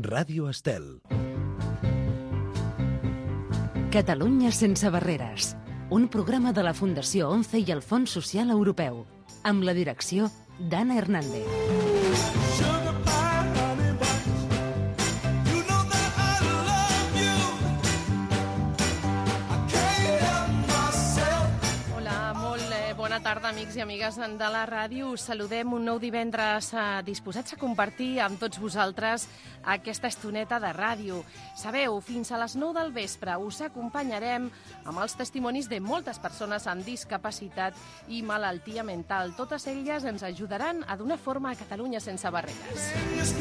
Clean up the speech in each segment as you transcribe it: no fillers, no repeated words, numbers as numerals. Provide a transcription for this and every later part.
Ràdio Estel. Catalunya sense barreres. Un programa de la Fundació ONCE i el Fons Social Europeu. Amb la direcció d'Anna Hernández. Bona tarda, amics i amigues de la ràdio. Us saludem un nou divendres disposats a compartir amb tots vosaltres aquesta estoneta de ràdio. Sabeu, fins a les 9 del vespre us acompanyarem amb els testimonis de moltes persones amb discapacitat i malaltia mental. Totes elles ens ajudaran a donar forma a Catalunya sense barreres.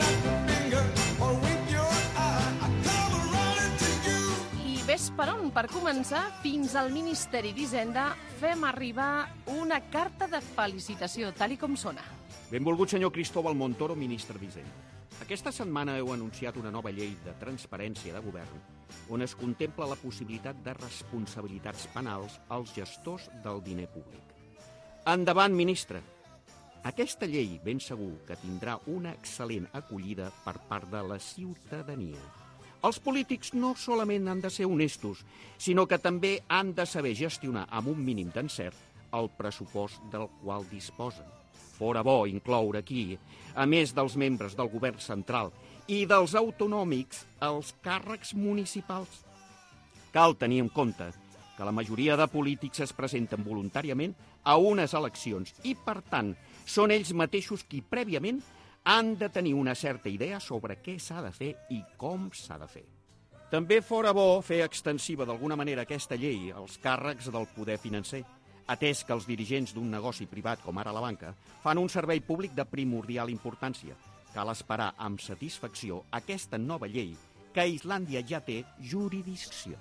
Ves per on, per començar, fins al Ministeri d'Hisenda fem arribar una carta de felicitació, tal com sona. Benvolgut senyor Cristóbal Montoro, ministre d'Hisenda. Aquesta setmana heu anunciat una nova llei de transparència de govern on es contempla la possibilitat de responsabilitats penals als gestors del diner públic. Endavant, ministre! Aquesta llei ben segur que tindrà una excel·lent acollida per part de la ciutadania. Els polítics no solament han de ser honestos, sinó que també han de saber gestionar amb un mínim d'encert el pressupost del qual disposen. Fora bo incloure aquí, a més dels membres del govern central i dels autonòmics, els càrrecs municipals. Cal tenir en compte que la majoria de polítics es presenten voluntàriament a unes eleccions i, per tant, són ells mateixos qui prèviament han de tenir una certa idea sobre què s'ha de fer i com s'ha de fer. També fora bo fer extensiva d'alguna manera aquesta llei als càrrecs del poder financer, atès que els dirigents d'un negoci privat, com ara la banca, fan un servei públic de primordial importància. Cal esperar amb satisfacció aquesta nova llei que Islàndia ja té jurisdicció.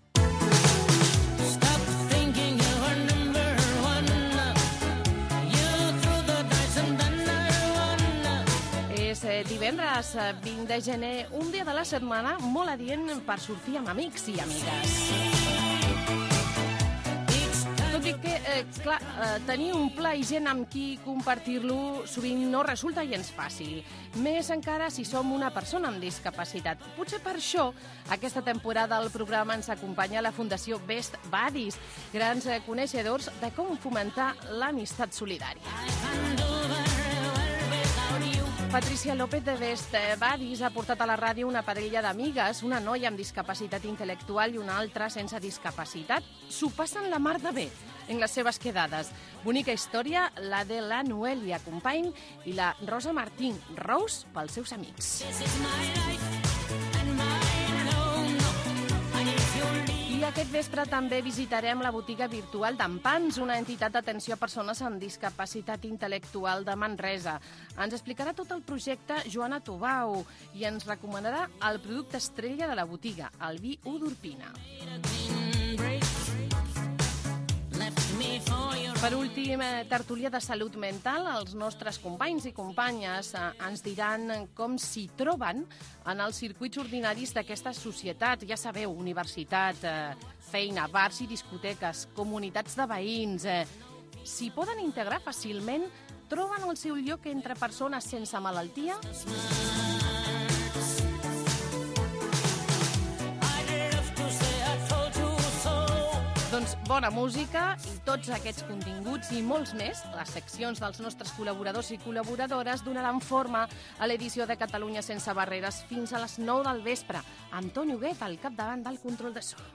Divendres 20 de gener, un dia de la setmana molt adient per sortir amb amics i amigues. Tot i que, tenir un pla i gent amb qui compartir-lo sovint no resulta gens fàcil. Més encara si som una persona amb discapacitat. Potser per això, aquesta temporada al programa ens acompanya la Fundació Best Buddies, grans coneixedors de com fomentar l'amistat solidària. Patricia López de Best Buddies ha portat a la ràdio una parella d'amigues, una noia amb discapacitat intel·lectual i una altra sense discapacitat. S'ho passen la mar de bé en les seves quedades. Bonica història, la de la Noelia Company i la Rosa Martín, Rose pels seus amics. I aquest vespre també visitarem la botiga virtual d'Empans, una entitat d'atenció a persones amb discapacitat intel·lectual de Manresa. Ens explicarà tot el projecte Joana Tubau i ens recomanarà el producte estrella de la botiga, el vi Udurpina. Per últim, tertúlia de salut mental, els nostres companys i companyes ens diran com s'hi troben en els circuits ordinaris d'aquesta societat. Ja sabeu, universitat, feina, bars i discoteques, comunitats de veïns. S'hi poden integrar fàcilment? Troben el seu lloc entre persones sense malaltia? Doncs bona música i tots aquests continguts i molts més, les seccions dels nostres col·laboradors i col·laboradores donaran forma a l'edició de Catalunya sense barreres fins a les 9 del vespre. Antoni Huguet al capdavant del control de so.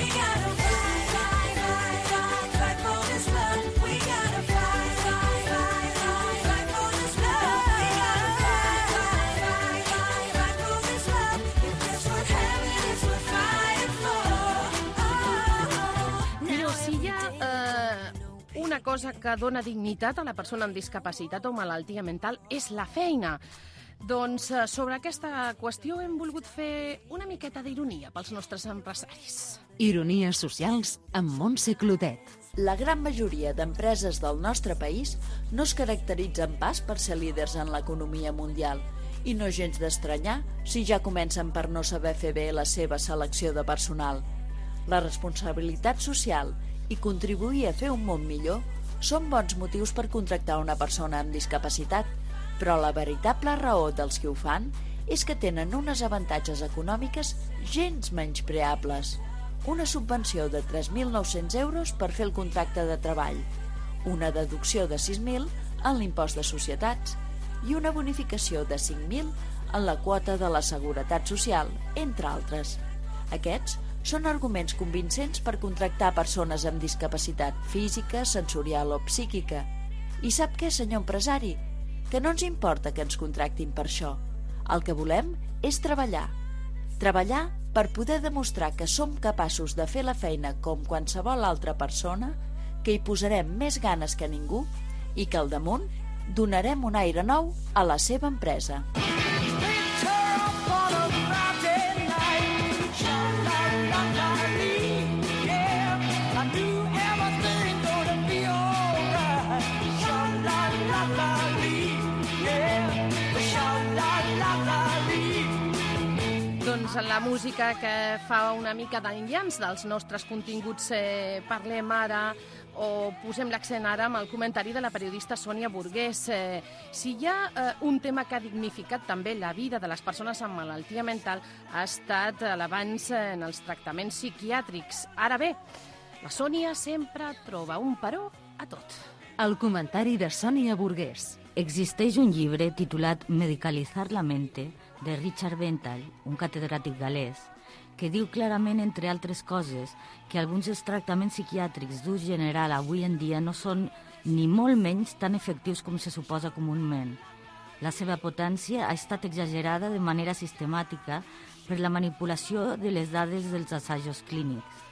Una cosa que dona dignitat a la persona amb discapacitat o malaltia mental és la feina. Doncs sobre aquesta qüestió hem volgut fer una miqueta d'ironia pels nostres empresaris. Ironies socials amb Montse Clotet. La gran majoria d'empreses del nostre país no es caracteritzen pas per ser líders en l'economia mundial i no gens d'estranyar si ja comencen per no saber fer bé la seva selecció de personal. La responsabilitat social i contribuir a fer un món millor són bons motius per contractar una persona amb discapacitat, però la veritable raó dels que ho fan és que tenen unes avantatges econòmiques gens menyspreables. Una subvenció de 3.900 euros per fer el contracte de treball, una deducció de 6.000 en l'impost de societats i una bonificació de 5.000 en la quota de la Seguretat Social, entre altres. Aquests són arguments convincents per contractar persones amb discapacitat física, sensorial o psíquica. I sap què, senyor empresari? Que no ens importa que ens contractin per això. El que volem és treballar. Treballar per poder demostrar que som capaços de fer la feina com qualsevol altra persona, que hi posarem més ganes que ningú i que al damunt donarem un aire nou a la seva empresa. Doncs la música que fa una mica d'enllaç dels nostres continguts parlem ara o posem l'accent ara amb el comentari de la periodista Sònia Burgués. Si hi ha un tema que ha dignificat també la vida de les persones amb malaltia mental ha estat l'avanç en els tractaments psiquiàtrics. Ara bé, la Sònia sempre troba un però a tot. El comentari de Sònia Burgués. Existeix un llibre titulat Medicalizar la mente, de Richard Bentall, un catedràtic galès, que diu clarament, entre altres coses, que alguns dels tractaments psiquiàtrics d'ús general avui en dia no són ni molt menys tan efectius com se suposa comúment. La seva potència ha estat exagerada de manera sistemàtica per la manipulació de les dades dels assajos clínics.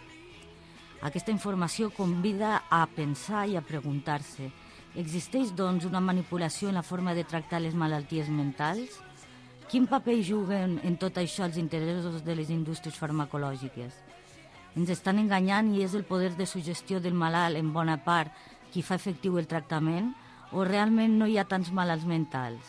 Aquesta informació convida a pensar i a preguntar-se: existeix, doncs, una manipulació en la forma de tractar les malalties mentals? Quin paper juguen en tot això els interessos de les indústries farmacològiques? Ens estan enganyant i és el poder de suggestió del malalt, en bona part, qui fa efectiu el tractament, o realment no hi ha tants malalts mentals?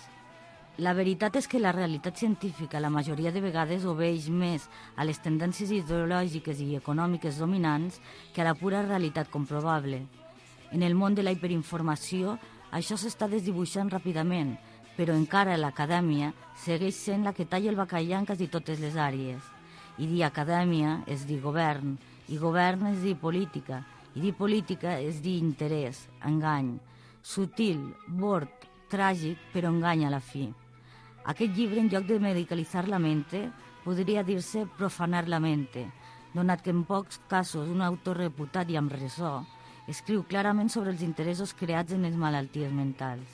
La veritat és que la realitat científica la majoria de vegades obeix més a les tendències ideològiques i econòmiques dominants que a la pura realitat comprovable. En el món de la hiperinformació, això s'està desdibuixant ràpidament, però encara l'acadèmia segueix sent la que talla el bacallà en quasi totes les àrees. I dir acadèmia és dir govern, i govern és dir política, i dir política és dir interès, engany, sutil, bord, tràgic, però engany a la fi. Aquest llibre, en lloc de medicalitzar la mente, podria dir-se profanar la mente, donat que en pocs casos un autor reputat i amb ressò escriu clarament sobre els interessos creats en les malalties mentals.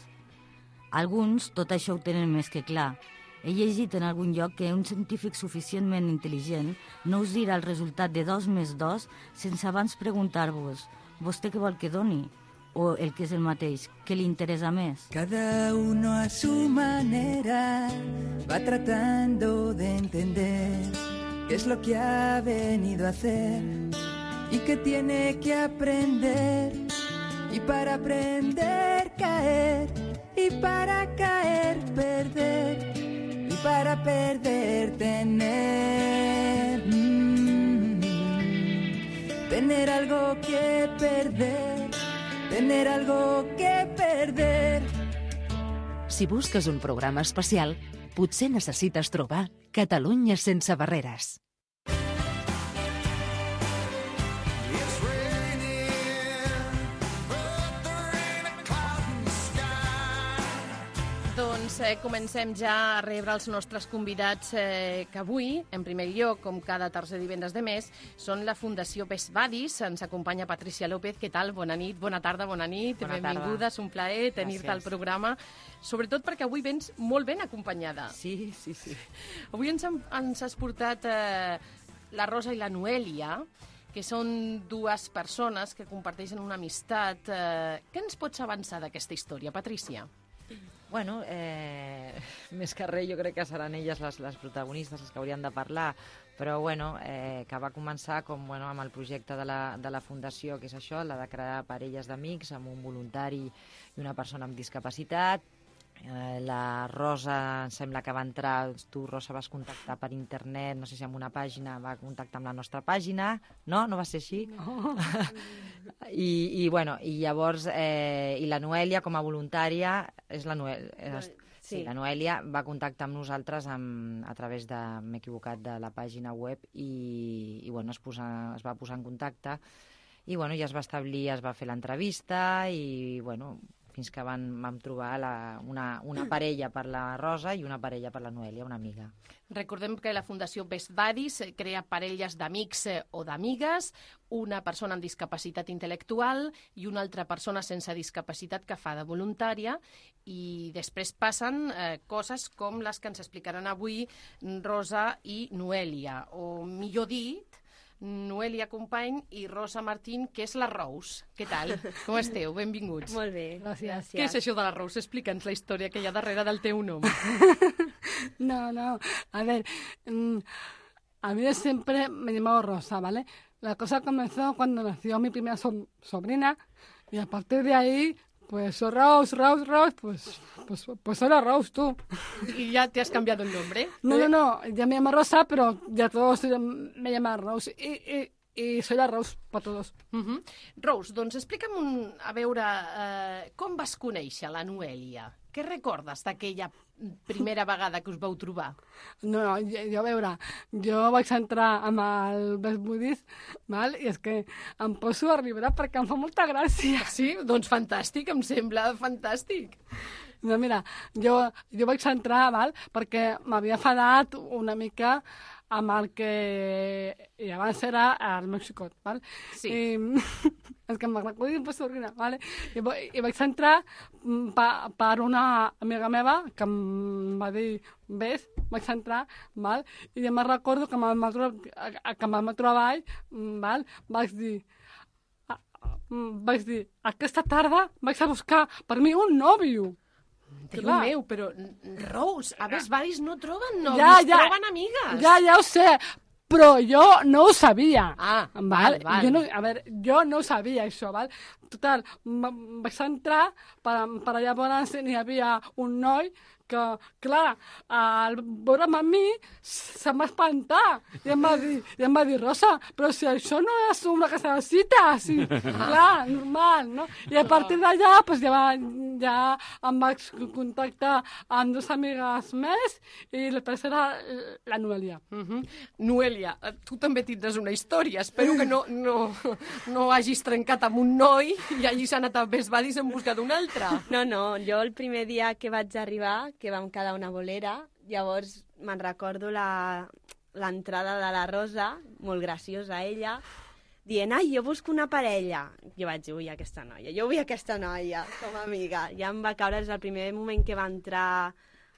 Alguns tot això ho tenen més que clar. He llegit en algun lloc que un científic suficientment intel·ligent no us dirà el resultat de 2 més 2 sense abans preguntar-vos: vostè què vol que doni? O el que és el mateix, què li interesa més? Cada uno a su manera va tratando de entender qué es lo que ha venido a hacer y que tiene que aprender, y para aprender caer, y para caer perder, y para perder tener, tener algo que perder, tener algo que perder. Si busques un programa especial, potser necessites trobar Catalunya sense barreres. Doncs comencem ja a rebre els nostres convidats que avui, en primer lloc, com cada tercer divendres de mes, són la Fundació Best Buddies. Ens acompanya Patricia López. Què tal? Bona nit, bona tarda, bona nit. Bona Benvinguda, és un plaer tenir-te al programa. Sobretot perquè avui vens molt ben acompanyada. Sí. Avui ens has portat la Rosa i la Noèlia, que són dues persones que comparteixen una amistat. Què ens pots avançar d'aquesta història, Patricia? Bueno, més que res jo crec que seran elles les protagonistes, les que haurien de parlar, però bueno, que va començar amb el projecte de la Fundació, que és això, la de crear parelles d'amics amb un voluntari i una persona amb discapacitat. La Rosa, em sembla que va entrar, tu, Rosa, vas contactar per internet, no sé si amb una pàgina, va contactar amb la nostra pàgina, no? No va ser així? No. I llavors, i la Noèlia, com a voluntària, és la Noèlia. Sí, la Noèlia va contactar amb nosaltres a través de, m'he equivocat, de la pàgina web i bueno, es va posar en contacte i bueno, ja es va establir, es va fer l'entrevista i bueno, fins que vam trobar una parella per la Rosa i una parella per la Noèlia, una amiga. Recordem que la Fundació Best Buddies crea parelles d'amics o d'amigues, una persona amb discapacitat intel·lectual i una altra persona sense discapacitat que fa de voluntària i després passen coses com les que ens explicaran avui Rosa i Noèlia, o millor dit, Noèlia Company i Rosa Martín, que és la Rose. Què tal? Com esteu? Benvinguts. Molt bé, gràcies. Què és això de la Rose? Explica'ns la història que hi ha darrere del teu nom. No, a ver, a mí siempre me he llamado Rosa, ¿vale? La cosa comenzó cuando nació mi primera sobrina y a partir de ahí, pues Rose, pues era Rose tú. ¿Y ya te has cambiado el nombre? No, ya me llamo Rosa, pero ya todos me llaman Rose y soy la Rose per todos. Rose, doncs explica'm a veure com vas conèixer la Noèlia. Què recordes d'aquella primera vegada que us vau trobar? No, jo a veure, jo vaig entrar amb el Best Buddies, val? I és que em poso a riure perquè em fa molta gràcia. Sí? Doncs fantàstic, em sembla fantàstic. No, mira, jo vaig entrar, val? Perquè m'havia fadat una mica amb el que abans era el meu xicot, val? Sí. És que em recordo i em poso a riure, vale? I vaig entrar per una amiga meva que em va dir, ves, vaig entrar, val? I jo me'n recordo que me'n trobar, val? Vaig dir, aquesta tarda vaig a buscar per mi un nòvio. Déu meu, però Rose, a Best Buddies no troben nòvios, troben amigues. Ja ho sé, però jo no ho sabia. Val. Jo no ho sabia, això, val? Total, vaig entrar, per llavors n'hi havia un noi que, clar, al veure'm a mi, se'm va espantar. I em va dir, Rosa, però si això no és una casa de cita, sí, clar, normal, no? I a partir d'allà, pues, ja em vaig contactar amb dues amigues més i la tercera, la Noèlia. Noèlia, tu també tindràs una història. Espero que no hagis trencat amb un noi i hagis anat a Best Buddies en busca d'un altre. No, jo el primer dia que vaig arribar, que vam quedar una bolera, llavors me'n recordo l'entrada de la Rosa, molt graciosa ella, dient, ai, jo busco una parella. Jo vaig dir, ui, aquesta noia, com a amiga. Ja em va caure des del primer moment que va entrar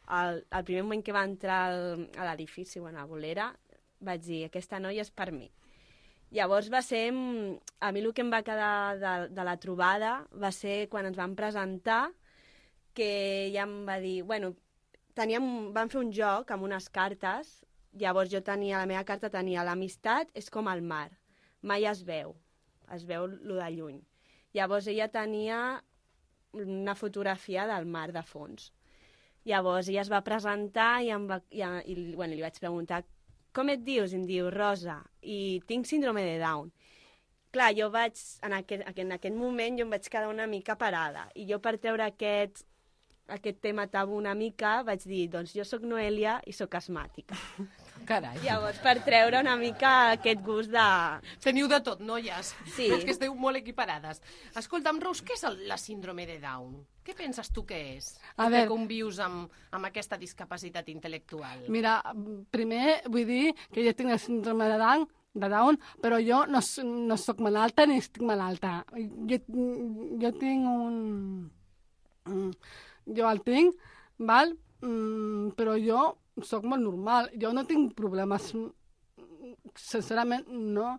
a l'edifici, a la bolera, vaig dir, aquesta noia és per mi. Llavors va ser, a mi el que em va quedar de la trobada va ser quan ens vam presentar, que ja em va dir, bueno, vam fer un joc amb unes cartes, llavors la meva carta tenia l'amistat és com el mar, mai es veu lo de lluny. Llavors ella tenia una fotografia del mar de fons. Llavors ella es va presentar i li vaig preguntar, com et dius? I em diu, Rosa, i tinc síndrome de Down. Clar, jo en aquest moment jo em vaig quedar una mica parada, i jo per treure aquest tema tabú una mica vaig dir, doncs jo sóc Noèlia i sóc asmàtica. Carai. Llavors, per treure una mica aquest gust de... Teniu de tot, noies. Sí. És que esteu molt equiparades. Escolta'm, Rose, què és la síndrome de Down? Què penses tu que és? Que convius amb aquesta discapacitat intel·lectual? Mira, primer vull dir que jo tinc la síndrome de Down, però jo no soc malalta ni estic malalta. Jo tinc jo el tinc, val? Però jo soc molt normal. Jo no tinc problemes. Sincerament, no.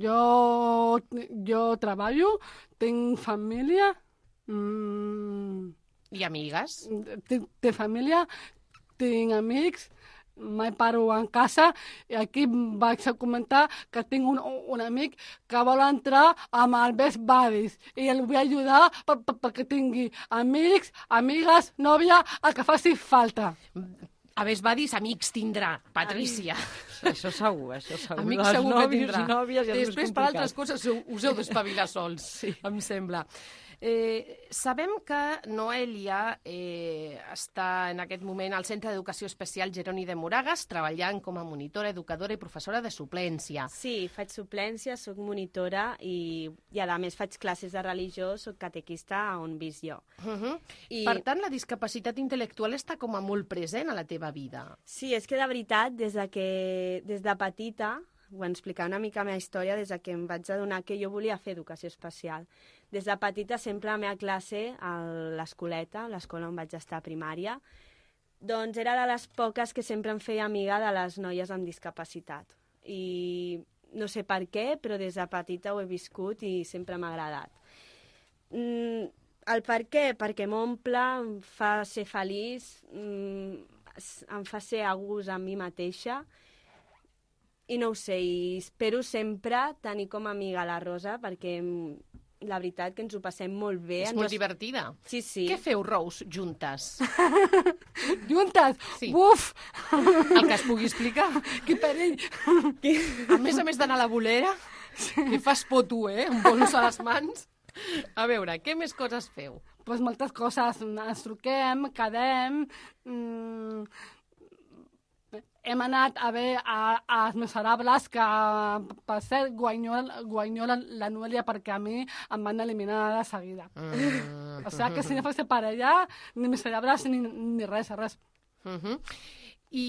Jo treballo, tinc família. I amigues? Tinc família, tinc amics, mai paro en casa, i aquí vaig a comentar que tinc un amic que vol entrar amb el Best Buddies i el vull ajudar perquè tingui amics, amigues, nòvia, el que faci falta. A més, Badis, amics tindrà, Patrícia. Això segur, això segur. Amics Les segur que nòvies tindrà. i nòvies ja és Després, més per altres complicat. coses, us heu d'espavilar sols, sí. Em sembla. Sabem que Noelia està en aquest moment al Centre d'Educació Especial Jeroni de Moragas, treballant com a monitora, educadora i professora de suplència. Sí, faig suplència, soc monitora i a més faig classes de religió, soc catequista on visc jo. Per tant, la discapacitat intel·lectual està com a molt present a la teva vida. Sí, és que de veritat, des de petita, vull explicar una mica la meva història, des que em vaig adonar que jo volia fer educació especial. Des de petita, sempre a la meva classe, a l'escoleta, l'escola on vaig estar a primària, doncs era de les poques que sempre em feia amiga de les noies amb discapacitat. I no sé per què, però des de petita ho he viscut i sempre m'ha agradat. El per què? Perquè m'omple, em fa ser feliç, em fa ser a gust amb mi mateixa, i no ho sé, i espero sempre tenir com a amiga la Rosa, perquè la veritat que ens ho passem molt bé. És molt divertida. Sí, sí. Què feu, Rose, juntes? Juntes? Sí. Uf! El que es pugui explicar. Que perill! A més d'anar a la bolera, que fas por tu, amb bolos a les mans. A veure, què més coses feu? Pues moltes coses. Ens truquem, quedem... Hem anat a veure als Miserables, que per cert guanyó la Noelia perquè a mi em van eliminar de seguida. O sigui que si no fos per allà, ni Miserables ni res. I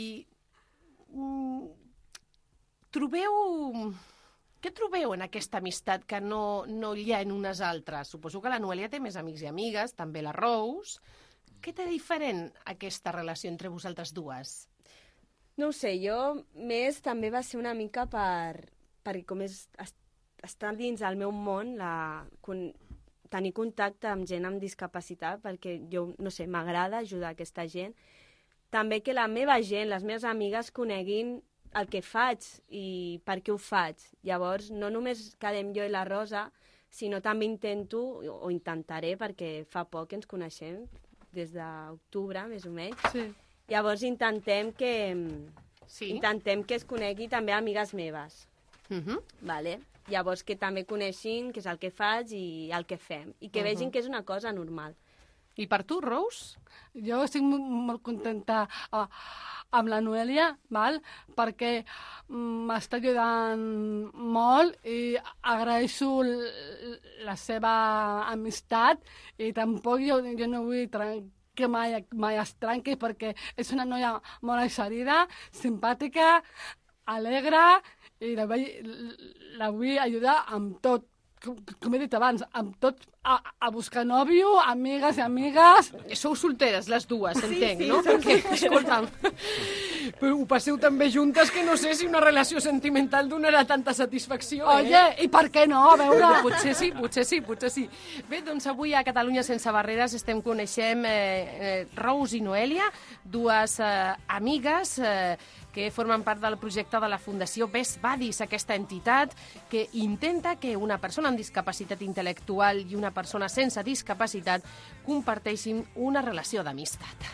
trobeu... Què trobeu en aquesta amistat que no hi ha en unes altres? Suposo que la Noelia té més amics i amigues, també la Rose. Què té diferent aquesta relació entre vosaltres dues? No ho sé, jo més també va ser una mica perquè com està dins el meu món, tenir contacte amb gent amb discapacitat, perquè jo, no sé, m'agrada ajudar aquesta gent. També que la meva gent, les meves amigues, coneguin el que faig i per què ho faig. Llavors, no només quedem jo i la Rosa, sinó també intentaré, perquè fa poc que ens coneixem, des d'octubre, més o menys. Sí. Llavors intentem que es conegui també amigues meves. Vale? Llavors que també coneixin què és el que faig i el que fem. I que vegin que és una cosa normal. I per tu, Rose? Jo estic molt contenta amb la Noelia, perquè m'està ajudant molt i agraeixo la seva amistat i tampoc jo no vull que mai es trenqui, perquè és una noia molt eixerida, simpàtica, alegre, i la vull ajudar amb tot. Com he dit abans, amb tot, a buscar nòvio, amigues i amigues. Sou solteres, les dues, entenc, sí, no? Perquè, escolta'm, però ho passeu tan bé juntes que no sé si una relació sentimental donarà tanta satisfacció, Oye, i per què no? A veure... Potser sí. Bé, doncs avui a Catalunya Sense Barreres coneixem Rose i Noelia, dues amigues que formen part del projecte de la Fundació Best Buddies, aquesta entitat que intenta que una persona amb discapacitat intel·lectual i una persona sense discapacitat comparteixin una relació d'amistat.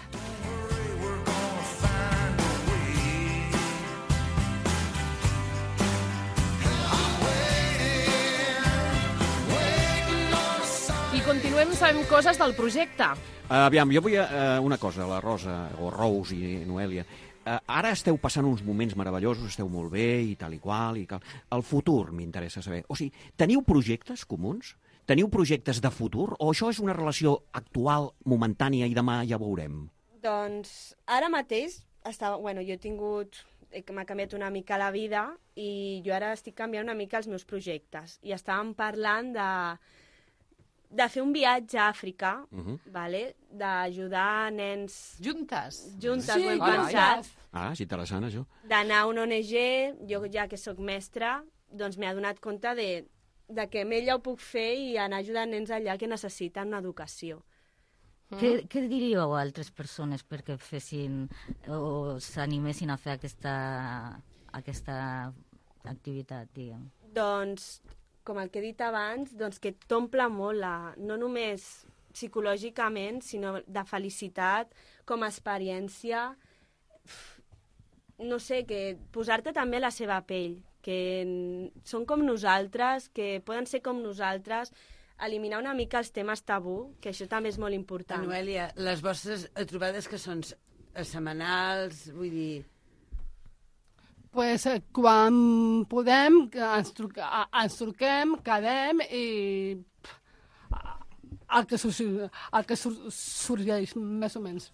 I continuem sabent coses del projecte. Aviam, jo vull una cosa, la Rosa, o Rose i Noelia. Ara esteu passant uns moments meravellosos, esteu molt bé i tal i qual. El futur m'interessa saber. O sigui, teniu projectes comuns? Teniu projectes de futur? O això és una relació actual, momentània, i demà ja veurem? Doncs ara mateix, jo m'ha canviat una mica la vida i jo ara estic canviant una mica els meus projectes. I estàvem parlant de fer un viatge a Àfrica, d'ajudar nens... Juntes, ho hem pensat. És interessant, això. D'anar a una ONG, jo ja que sóc mestra, doncs m'he adonat compte de que amb ella ho puc fer i anar ajudant nens allà que necessiten una educació. Què diríeu a altres persones perquè fessin o s'animessin a fer aquesta activitat, diguem? Doncs, com el que he dit abans, doncs que t'omple molt, no només psicològicament, sinó de felicitat, com a experiència, no sé, que posar-te també a la seva pell, que són com nosaltres, que poden ser com nosaltres, eliminar una mica els temes tabú, que això també és molt important. Noèlia, les vostres trobades que són setmanals, vull dir... Pues quan podem ens truquem, quedem i el que sorgeix, més o menys.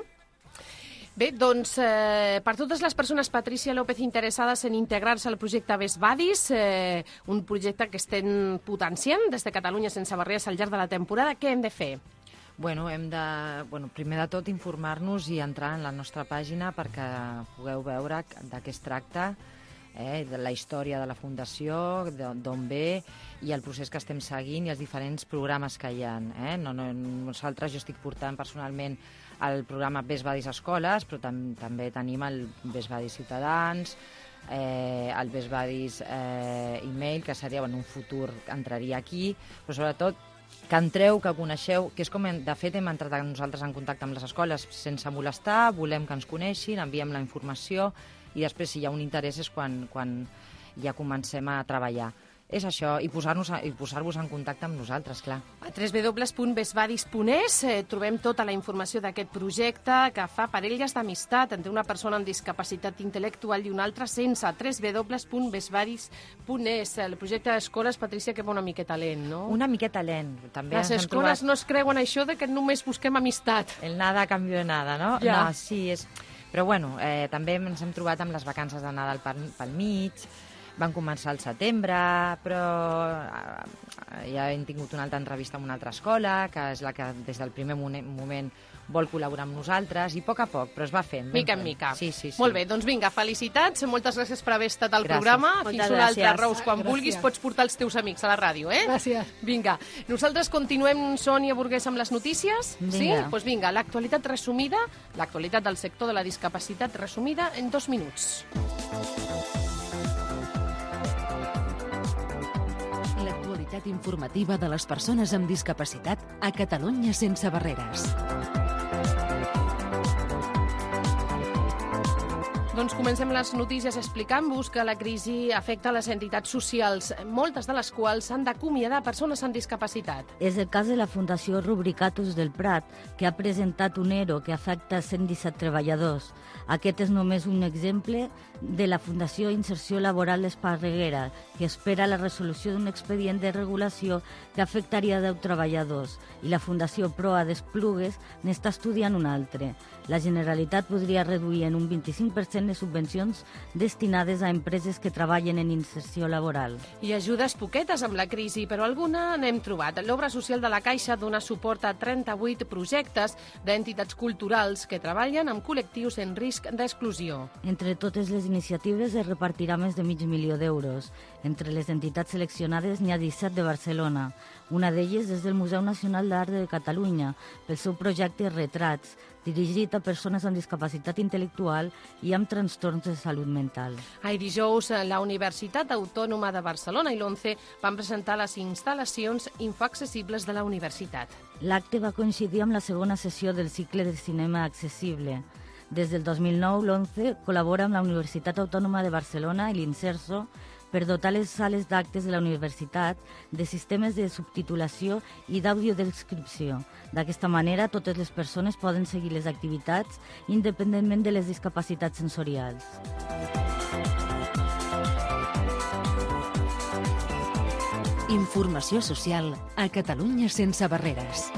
Bé, doncs, per totes les persones, Patricia López, interessades en integrar-se al projecte Best Buddies, un projecte que estem potenciant des de Catalunya sense barreres al llarg de la temporada, què hem de fer? Bueno, hem de, primer de tot, informar-nos i entrar en la nostra pàgina perquè pugueu veure de què es tracta, de la història de la Fundació, d'on ve i el procés que estem seguint i els diferents programes que hi ha. Nosaltres, jo estic portant personalment el programa Best Buddies Escoles, però també tenim el Best Buddies Ciutadans, el Best Buddies Email, que seria, en un futur entraria aquí, però sobretot que entreu, que coneixeu, que és com, de fet, hem entrat nosaltres en contacte amb les escoles sense molestar, volem que ens coneixin, enviem la informació i després, si hi ha un interès, és quan ja comencem a treballar. És això, i posar-vos en contacte amb nosaltres, clar. A www.bestbuddies.es trobem tota la informació d'aquest projecte que fa parelles d'amistat entre una persona amb discapacitat intel·lectual i una altra sense. www.bestbuddies.es. El projecte d'escoles, Patricia, que va una miqueta lent, no? Una miqueta lent. També les escoles no es creuen això de que només busquem amistat. El nada a canvi de nada, no? Ja. No, sí, és... Però bueno, també ens hem trobat amb les vacances de Nadal pel mig. Van començar al setembre, però ja hem tingut una altra entrevista amb una altra escola, que és la que des del primer moment vol col·laborar amb nosaltres, i a poc, però es va fent. Mica en mica. Sí. Molt bé, doncs vinga, felicitats, moltes gràcies per haver estat al programa. Fins un altre, Rous, quan vulguis pots portar els teus amics a la ràdio, eh? Gràcies. Vinga, nosaltres continuem, Sònia Burgués, amb les notícies? Vinga. Sí? Doncs vinga, l'actualitat resumida, l'actualitat del sector de la discapacitat resumida en 2 minuts. L'actualitat informativa de les persones amb discapacitat a Catalunya sense barreres. Doncs comencem les notícies explicant-vos que la crisi afecta les entitats socials, moltes de les quals han d'acomiadar persones amb discapacitat. És el cas de la Fundació Rubricatus del Prat, que ha presentat un ERO que afecta 117 treballadors. Aquest és només un exemple de la Fundació Inserció Laboral d'Esparreguera, que espera la resolució d'un expedient de regulació que afectaria 10 treballadors, i la Fundació Proa d'Esplugues n'està estudiant un altre. La Generalitat podria reduir en un 25% les subvencions destinades a empreses que treballen en inserció laboral. I ajudes poquetes amb la crisi, però alguna n'hem trobat. L'Obra Social de la Caixa dona suport a 38 projectes d'entitats culturals que treballen amb col·lectius en risc d'exclusió. Entre totes les iniciatives es repartirà més de $500.000 d'euros. Entre les entitats seleccionades n'hi ha 17 de Barcelona. Una d'elles és del Museu Nacional d'Art de Catalunya, pel seu projecte Retrats, dirigit a persones amb discapacitat intel·lectual i amb trastorns de salut mental. Ahir dijous, la Universitat Autònoma de Barcelona i l'ONCE van presentar les instal·lacions infoaccessibles de la universitat. L'acte va coincidir amb la segona sessió del cicle de cinema accessible. Des del 2009, l'ONCE col·labora amb la Universitat Autònoma de Barcelona i l'Inserso per dotar les sales d'actes de la universitat de sistemes de subtitulació i d'audiodescripció. D'aquesta manera, totes les persones poden seguir les activitats independentment de les discapacitats sensorials. Informació social a Catalunya sense barreres.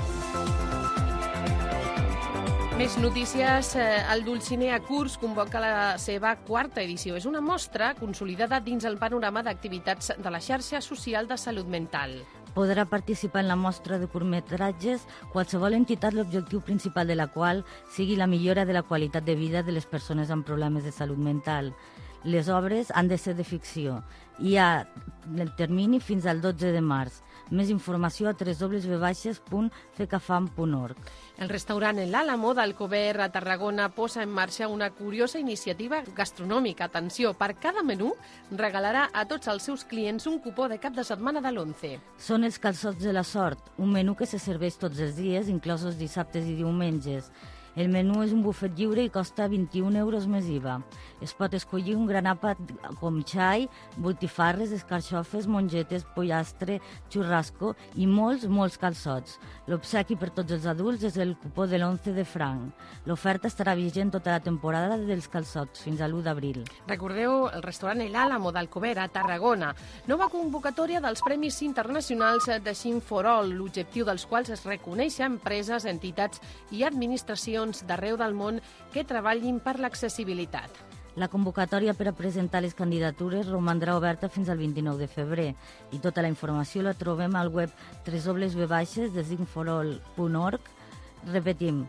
Més notícies. El Dulcinea Curs convoca la seva 4ª edició. És una mostra consolidada dins el panorama d'activitats de la xarxa social de salut mental. Podrà participar en la mostra de curtmetratges qualsevol entitat, l'objectiu principal de la qual sigui la millora de la qualitat de vida de les persones amb problemes de salut mental. Les obres han de ser de ficció. Hi ha el termini fins al 12 de març. Més informació a www.fecafam.org. El restaurant L'Àlamo d'Alcover a Tarragona posa en marxa una curiosa iniciativa gastronòmica. Atenció, per cada menú regalarà a tots els seus clients un cupó de cap de setmana de l'11. Són els calçots de la sort, un menú que se serveix tots els dies, inclosos dissabtes i diumenges. El menú és un bufet lliure i costa 21 euros més IVA. Es pot escollir un gran àpat com xai, botifarres, escarxofes, mongetes, pollastre, xurrasco i molts calçots. L'obsequi per tots els adults és el cupó de l'11 de franc. L'oferta estarà vigent tota la temporada dels calçots, fins a l'1 d'abril. Recordeu el restaurant El Álamo d'Alcover, a Tarragona. Nova convocatòria dels Premis Internacionals de Sing for All, l'objectiu dels quals és reconèixer empreses, entitats i administracions d'arreu del món que treballin per l'accessibilitat. La convocatòria per a presentar les candidatures romandrà oberta fins al 29 de febrer i tota la informació la trobem al web www.design4all.org. Repetim,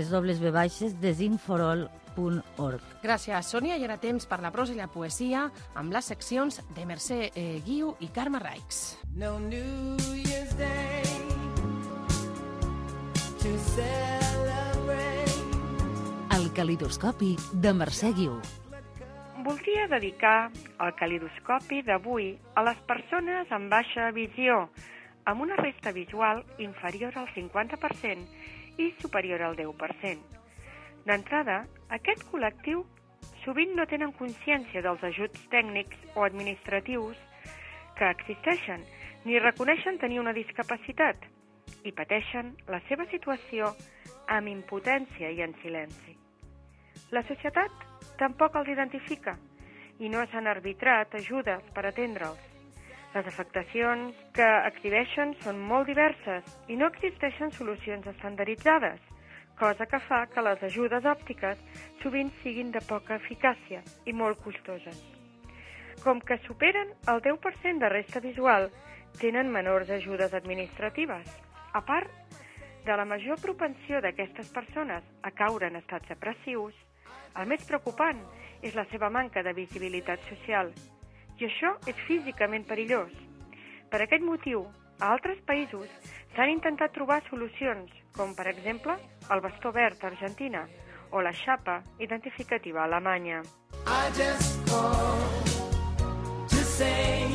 www.design4all.org. Gràcies, Sònia. I ara temps per la prosa i la poesia amb les seccions de Mercè Guiu i Carme Raix. No New Year's Day to celebrate. El calidoscopi de Mercè Guiu. Voldria dedicar el calidoscopi d'avui a les persones amb baixa visió, amb una resta visual inferior al 50% i superior al 10%. D'entrada, aquest col·lectiu sovint no tenen consciència dels ajuts tècnics o administratius que existeixen, ni reconeixen tenir una discapacitat i pateixen la seva situació amb impotència i en silenci. La societat tampoc els identifica i no s'han arbitrat ajudes per atendre'ls. Les afectacions que exhibeixen són molt diverses i no existeixen solucions estandarditzades, cosa que fa que les ajudes òptiques sovint siguin de poca eficàcia i molt costoses. Com que superen el 10% de resta visual, tenen menors ajudes administratives. A part de la major propensió d'aquestes persones a caure en estats depressius, el més preocupant és la seva manca de visibilitat social, i això és físicament perillós. Per aquest motiu, a altres països s'han intentat trobar solucions, com per exemple el bastó verd a Argentina o la xapa identificativa a Alemanya. I just called to say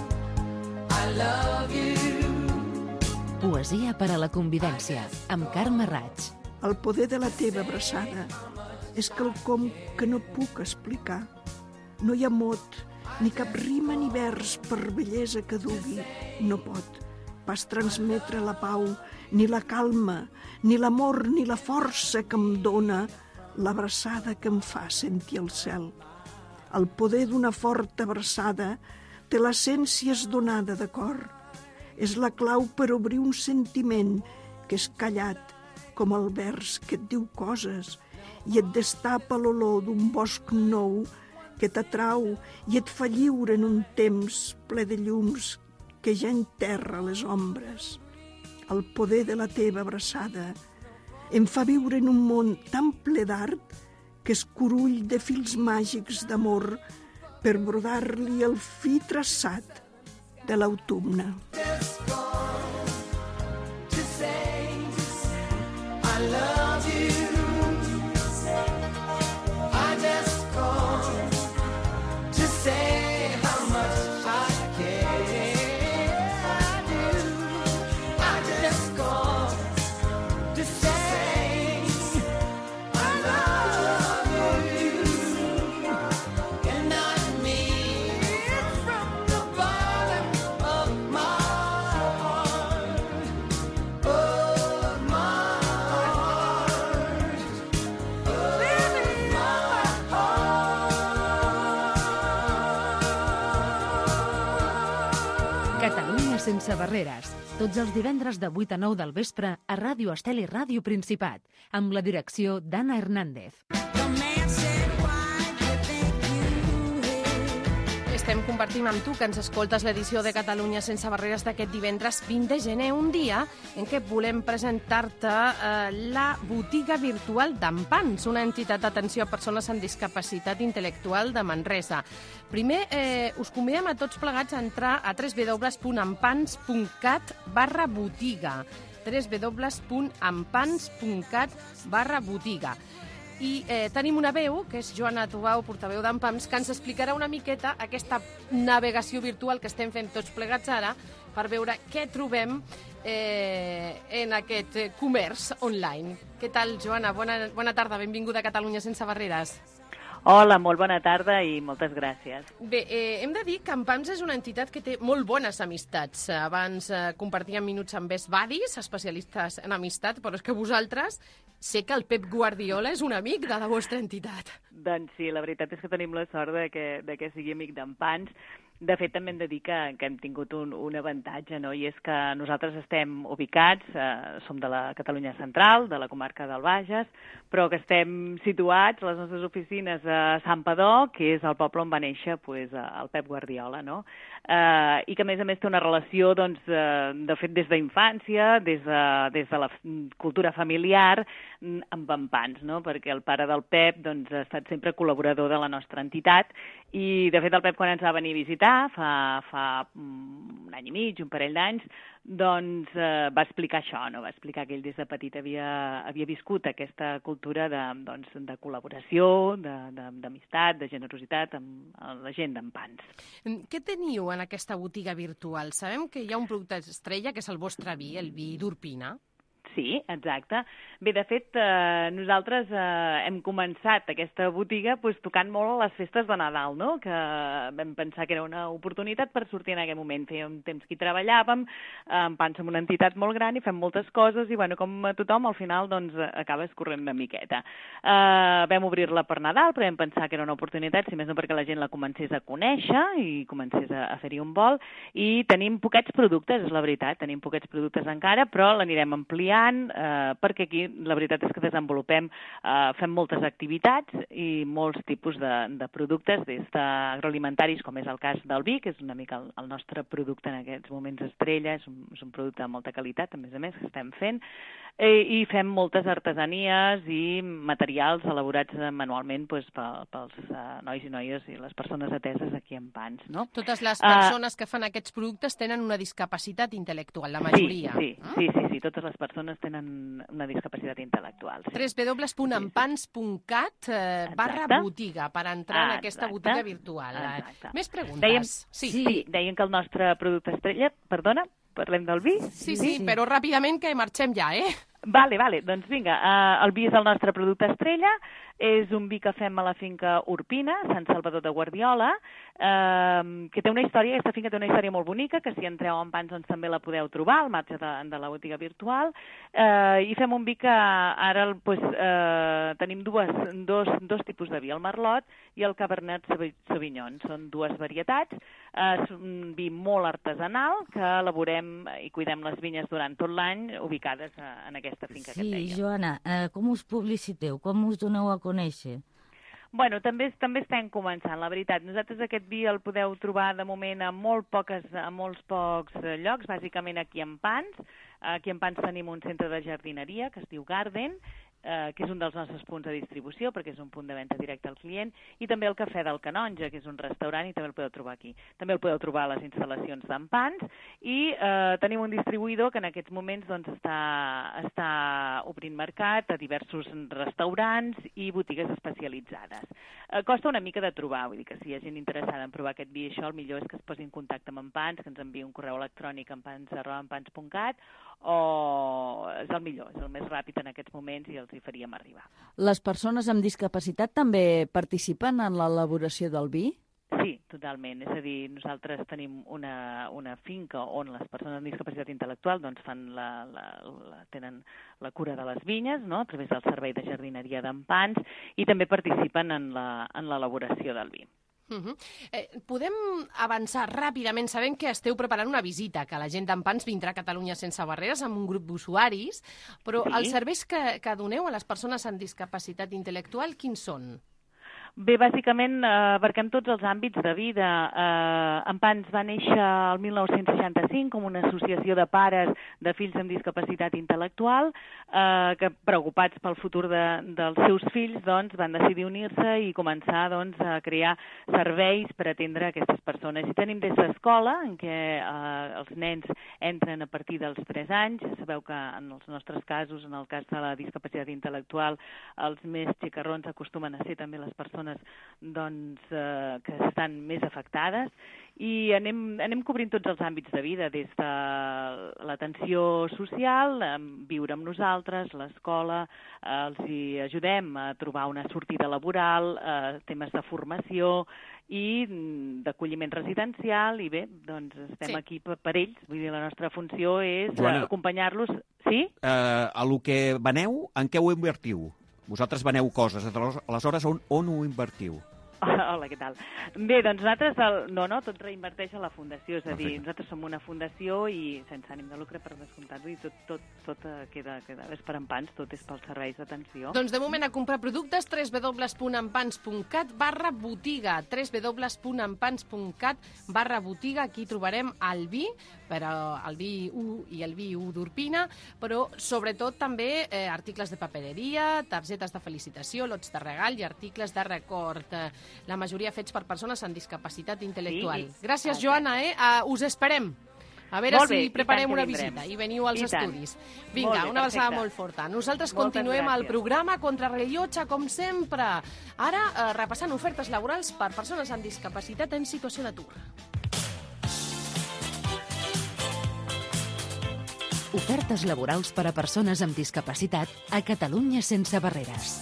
I love you. Poesia per a la convivència, amb Carme Raig. El poder de la teva abraçada és quelcom que no puc explicar. No hi ha mot, ni cap rima ni vers per bellesa que dugui. No pot pas transmetre la pau, ni la calma, ni l'amor, ni la força que em dóna l'abraçada que em fa sentir el cel. El poder d'una forta abraçada té l'essència esdonada de cor. És la clau per obrir un sentiment que és callat, com el vers que et diu coses i et destapa l'olor d'un bosc nou que t'atrau i et fa lliure en un temps ple de llums que ja enterra les ombres. El poder de la teva abraçada em fa viure en un món tan ple d'art que escurull de fils màgics d'amor per brodar-li el fi traçat de l'autumne. Catalunya sense barreres. Tots els divendres de 8 a 9 del vespre a Ràdio Estel i Ràdio Principat, amb la direcció d'Anna Hernández. Estem compartint amb tu que ens escoltes l'edició de Catalunya sense barreres d'aquest divendres 20 de gener, un dia en què volem presentar-te la botiga virtual d'Ampans, una entitat d'atenció a persones amb discapacitat intel·lectual de Manresa. Primer, us convidem a tots plegats a entrar a www.ampans.cat/botiga www.ampans.cat/botiga. I tenim una veu, que és Joana Tubau, portaveu d'Empams, que ens explicarà una miqueta aquesta navegació virtual que estem fent tots plegats ara per veure què trobem en aquest comerç online. Què tal, Joana? Bona tarda, benvinguda a Catalunya sense barreres. Hola, molt bona tarda i moltes gràcies. Bé, hem de dir que Empams és una entitat que té molt bones amistats. Abans compartíem minuts amb Best Buddies, especialistes en amistat, però és que vosaltres sé que el Pep Guardiola és un amic de la vostra entitat. Doncs sí, la veritat és que tenim la sort de que sigui amic d'Empams. De fet, també hem de dir que hem tingut un avantatge, no? I és que nosaltres estem ubicats, som de la Catalunya central, de la comarca del Bages, però que estem situats, les nostres oficines a Santpedor, que és el poble on va néixer el Pep Guardiola, no? I que, a més, té una relació, doncs, de fet, des d'infància, des de la cultura familiar, amb Empams, no? Perquè el pare del Pep doncs, ha estat sempre col·laborador de la nostra entitat i, de fet, el Pep, quan ens va venir a visitar, fa un any i mig, un parell d'anys, doncs va explicar això, no? Va explicar que ell des de petit havia viscut aquesta cultura de col·laboració, d'amistat, de generositat amb la gent d'Empams. Què teniu en aquesta botiga virtual? Sabem que hi ha un producte estrella, que és el vostre vi, el vi d'Urpina. Sí, exacte. Bé, de fet, nosaltres hem començat aquesta botiga tocant molt a les festes de Nadal, no? Que vam pensar que era una oportunitat per sortir en aquell moment. Feia un temps que hi treballàvem, Empams som una entitat molt gran i fem moltes coses i, bueno, com a tothom, al final, doncs, acaba escorrent una miqueta. Vam obrir-la per Nadal, però vam pensar que era una oportunitat, si més no perquè la gent la comencés a conèixer i comencés a fer-hi un vol. I tenim poquets productes, és la veritat, tenim poquets productes encara, però l'anirem ampliant, perquè aquí la veritat és que desenvolupem, fem moltes activitats i molts tipus de productes, des d'agroalimentaris, com és el cas del vi, que és una mica el nostre producte en aquests moments estrella, és un producte de molta qualitat, a més, que estem fent, i fem moltes artesanies i materials elaborats manualment pels nois i noies i les persones ateses aquí a Empams, no? Totes les persones que fan aquests productes tenen una discapacitat intel·lectual, la majoria. Sí, totes les persones tenen una discapacitat intel·lectual. www.empams.cat/botiga per entrar en aquesta botiga virtual. Més preguntes? Sí, deien que el nostre producte estrella... Perdona, parlem del vi? Sí, però ràpidament que marxem ja, Vale, doncs vinga, el vi és el nostre producte estrella, és un vi que fem a la finca Urpina, Sant Salvador de Guardiola, que té una història, aquesta finca té una història molt bonica, que si entreu a Empams doncs també la podeu trobar, al marge de la botiga virtual, i fem un vi que ara tenim dos tipus de vi, el Merlot i el Cabernet Sauvignon, són dues varietats, és un vi molt artesanal, que elaborem i cuidem les vinyes durant tot l'any, ubicades en aquesta finca que et deia. Sí, Joana, com us publiciteu? Com us doneu a conèixer? Bueno, també estem començant, la veritat. Nosaltres aquest vi el podeu trobar de moment a molts pocs llocs, bàsicament aquí a Empams. Aquí a Empams tenim un centre de jardineria que es diu Garden, que és un dels nostres punts de distribució, perquè és un punt de venda directe al client, i també el Cafè del Canonge, que és un restaurant, i també el podeu trobar aquí. També el podeu trobar a les instal·lacions d'Empams, i tenim un distribuïdor que en aquests moments doncs, està obrint mercat a diversos restaurants i botigues especialitzades. Costa una mica de trobar, vull dir que si hi ha gent interessada en provar aquest vi, això el millor és que es posi en contacte amb Empams, que ens enviï un correu electrònic empams@empams.cat, o és el millor, és el més ràpid en aquests moments i els hi faríem arribar. Les persones amb discapacitat també participen en l'elaboració del vi? Sí, totalment. És a dir, nosaltres tenim una finca on les persones amb discapacitat intel·lectual doncs, tenen la cura de les vinyes, no?, a través del servei de jardineria d'Empams, i també participen en l'elaboració del vi. Podem avançar ràpidament, sabem que esteu preparant una visita, que la gent d'Empams vindrà a Catalunya sense barreres amb un grup d'usuaris, però els serveis que doneu a les persones amb discapacitat intel·lectual, quins són? Bé, bàsicament abarquem tots els àmbits de vida. Empans va néixer el 1965 com una associació de pares de fills amb discapacitat intel·lectual que, preocupats pel futur dels seus fills, doncs, van decidir unir-se i començar doncs, a crear serveis per atendre aquestes persones. I tenim des d'escola, en què els nens entren a partir dels 3 anys. Sabeu que en els nostres casos, en el cas de la discapacitat intel·lectual, els més xicarrons acostumen a ser també les persones doncs, que estan més afectades, i anem cobrint tots els àmbits de vida, des de l'atenció social, viure amb nosaltres, l'escola, els hi ajudem a trobar una sortida laboral, temes de formació i d'acolliment residencial, i bé, doncs estem aquí per ells. Vull dir, la nostra funció és acompanyar-los. Sí? A lo que veneu, en què ho invertiu? Vosaltres veneu coses, aleshores on ho invertiu? Hola, què tal? Bé, doncs nosaltres, tot reinverteix a la fundació, és a dir, nosaltres som una fundació i sense ànim de lucre, per descomptat, i tot queda és per Empans, tot és pels serveis d'atenció. Doncs de moment a comprar productes, www.empans.cat/botiga, www.empans.cat/botiga, aquí trobarem el vi, però el vi 1 i el vi 1 d'Urpina, però sobretot també articles de papereria, targetes de felicitació, lots de regal i articles de record. La majoria fets per persones amb discapacitat intel·lectual. Gràcies, Joana, us esperem. A veure si preparem una visita i veniu als estudis. Vinga, una abraçada molt forta. Nosaltres continuem el programa Contrarellotge, com sempre. Ara, repassant ofertes laborals per persones amb discapacitat en situació d'atur. Ofertes laborals per a persones amb discapacitat a Catalunya sense barreres.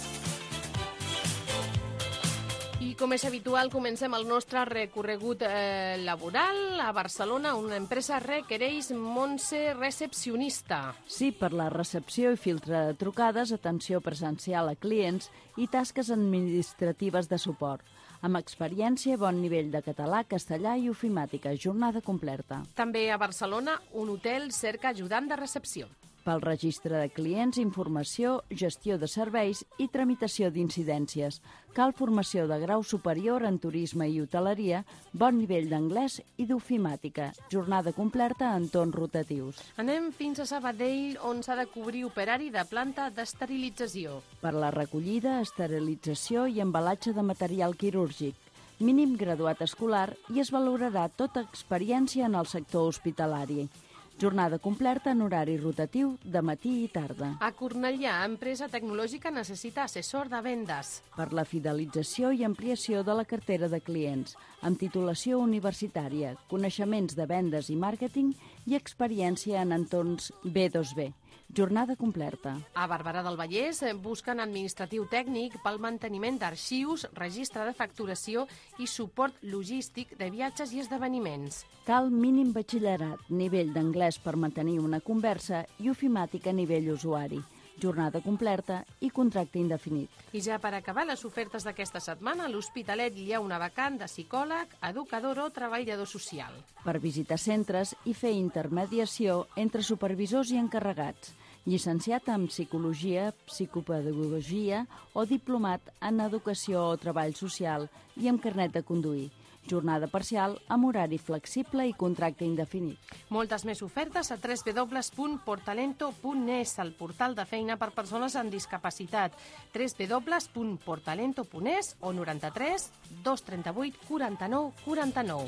I com és habitual, comencem el nostre recorregut laboral. A Barcelona, una empresa requereix Montse recepcionista. Sí, per la recepció i filtre de trucades, atenció presencial a clients i tasques administratives de suport. Amb experiència, bon nivell de català, castellà i ofimàtica, jornada completa. També a Barcelona, un hotel cerca ajudant de recepció. Pel registre de clients, informació, gestió de serveis i tramitació d'incidències. Cal formació de grau superior en turisme i hoteleria, bon nivell d'anglès i d'ofimàtica. Jornada completa en torns rotatius. Anem fins a Sabadell, on s'ha de cobrir operari de planta d'esterilització. Per la recollida, esterilització i embalatge de material quirúrgic. Mínim graduat escolar i es valorarà tota experiència en el sector hospitalari. Jornada completa en horari rotatiu de matí i tarda. A Cornellà, empresa tecnològica necessita assessor de vendes. Per la fidelització i ampliació de la cartera de clients, amb titulació universitària, coneixements de vendes i màrqueting i experiència en entorns B2B. Jornada completa. A Barberà del Vallès busquen administratiu tècnic pel manteniment d'arxius, registre de facturació i suport logístic de viatges i esdeveniments. Cal mínim batxillerat, nivell d'anglès per mantenir una conversa i ofimàtica a nivell usuari. Jornada completa i contracte indefinit. I ja per acabar les ofertes d'aquesta setmana, a l'Hospitalet hi ha una vacant de psicòleg, educador o treballador social. Per visitar centres i fer intermediació entre supervisors i encarregats. Llicenciat en Psicologia, Psicopedagogia o diplomat en Educació o Treball Social i amb carnet de conduir. Jornada parcial amb horari flexible i contracte indefinit. Moltes més ofertes a www.portalento.es, el portal de feina per persones amb discapacitat. www.portalento.es o 93 238 49 49.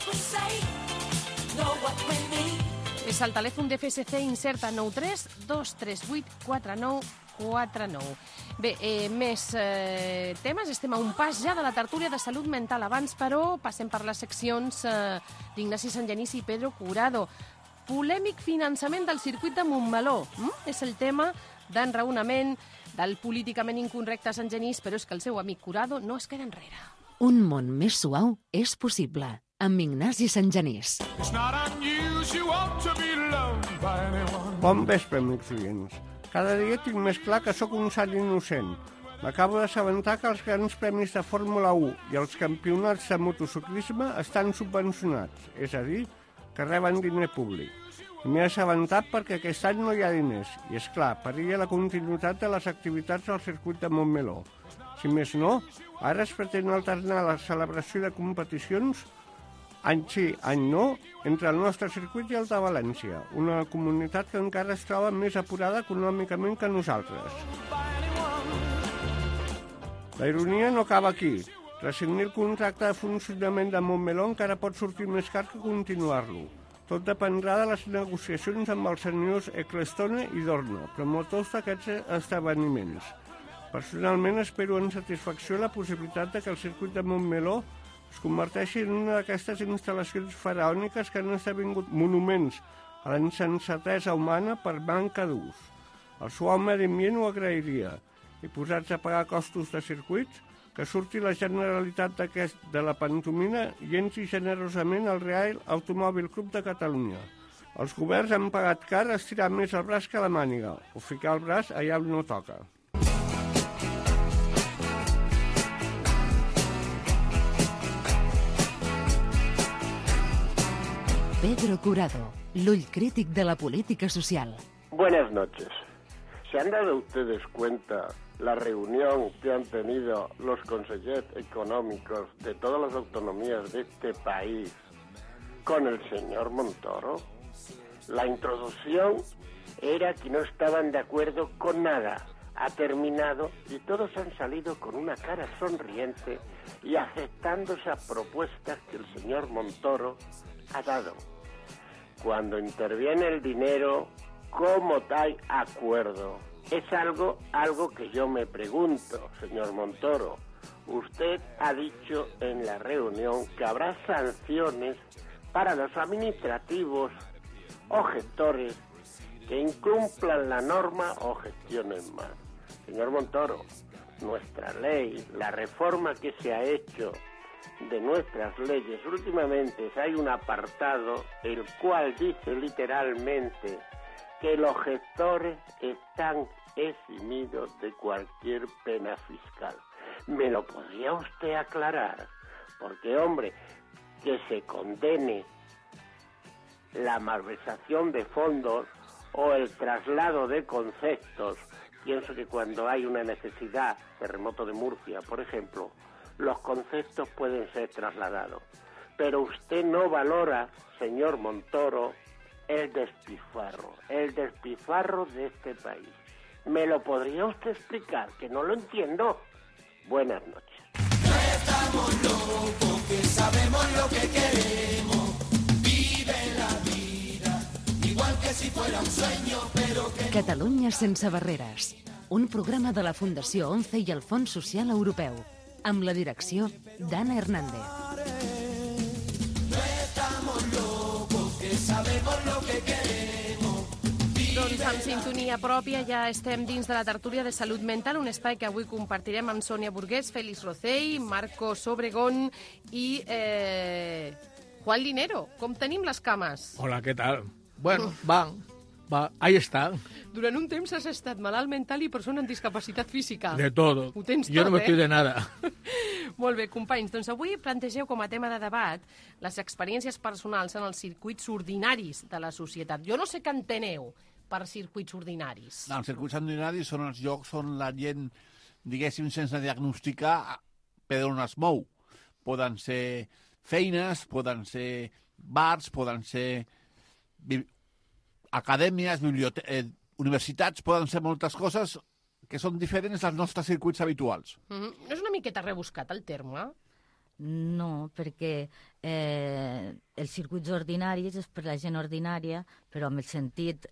És el telèfon d'FSC, incerta 93 238 49 49. Bé, més temes. Estem a un pas ja de la tertúlia de salut mental. Abans, però, passem per les seccions d'Ignasi Sangenís i Pedro Curado. Polèmic finançament del circuit de Montmeló. És el tema d'enraonament del políticament incorrecte Sangenís, però és que el seu amic Curado no es queda enrere. Un món més suau és possible. Amb Ignasi Sangenís. Bon vespre, amics oients. Cada dia tinc més clar que sóc un sant innocent. M'acabo d'assabentar que els grans premis de Fórmula 1 i els campionats de motociclisme estan subvencionats, és a dir, que reben diner públic. M'he assabentat perquè aquest any no hi ha diners i, és clar, perilla la continuïtat de les activitats del circuit de Montmeló. Si més no, ara es pretén alternar la celebració de competicions any sí, any no, entre el nostre circuit i el de València, una comunitat que encara es troba més apurada econòmicament que nosaltres. La ironia no acaba aquí. Rescindir el contracte de funcionament de Montmeló encara pot sortir més car que continuar-lo. Tot dependrà de les negociacions amb els senyors Ecclestone i Dorna, promotors d'aquests esdeveniments. Personalment espero amb satisfacció la possibilitat que el circuit de Montmeló es converteixi en una d'aquestes instal·lacions faraòniques que han esdevingut monuments a la insensatesa humana per manca d'ús. El suau medi ambient ho agrairia, i posats a pagar costos de circuits, que surti la Generalitat de la pantomina i entri generosament al Real Automòbil Club de Catalunya. Els governs han pagat car estirar més el braç que la màniga, o ficar el braç allà on no toca. Pedro Curado, l'ull crític de la política social. Buenas noches. ¿Se han dado ustedes cuenta la reunión que han tenido los consejeros económicos de todas las autonomías de este país con el señor Montoro? La introducción era que no estaban de acuerdo con nada. Ha terminado y todos han salido con una cara sonriente y aceptando esas propuestas que el señor Montoro ha dado. Cuando interviene el dinero, ¿cómo hay acuerdo? Es algo que yo me pregunto, señor Montoro. Usted ha dicho en la reunión que habrá sanciones para los administrativos o gestores que incumplan la norma o gestionen mal. Señor Montoro, nuestra ley, la reforma que se ha hecho de nuestras leyes, últimamente hay un apartado el cual dice literalmente que los gestores están eximidos de cualquier pena fiscal. ¿Me lo podría usted aclarar? Porque, hombre, que se condene la malversación de fondos o el traslado de conceptos. Pienso que cuando hay una necesidad, terremoto de Murcia, por ejemplo, los conceptos pueden ser trasladados. Pero usted no valora, señor Montoro, el despilfarro de este país. ¿Me lo podría usted explicar? Que no lo entiendo. Buenas noches. No estamos locos, que sabemos lo que queremos. Vive la vida, igual que si fuera un sueño, pero que... Catalunya sense barreres. Un programa de la Fundació ONCE i el Fons Social Europeu. Amb la direcció d'Anna Hernández. No estamos locos, que sabemos lo que queremos. Doncs amb sintonia pròpia ja estem dins de la tertúlia de Salut Mental, un espai que avui compartirem amb Sònia Burgués, Félix Rocell, Marcos Obregón i Juan Linero. Com tenim les cames? Hola, ¿qué tal? Bueno, va, ahí está. Durant un temps has estat malalt mental i persona amb discapacitat física. De todo. Ho tens Yo tot, no me estoy de nada. Molt bé, companys, doncs avui plantegeu com a tema de debat les experiències personals en els circuits ordinaris de la societat. Jo no sé què enteneu per circuits ordinaris. No, els circuits ordinaris són els llocs on la gent, diguéssim, sense diagnosticar, per on es mou. Poden ser feines, poden ser bars, poden ser acadèmies, universitats, poden ser moltes coses que són diferents dels nostres circuits habituals. No és una miqueta rebuscat el terme? No, perquè els circuits ordinaris és per la gent ordinària, però amb el sentit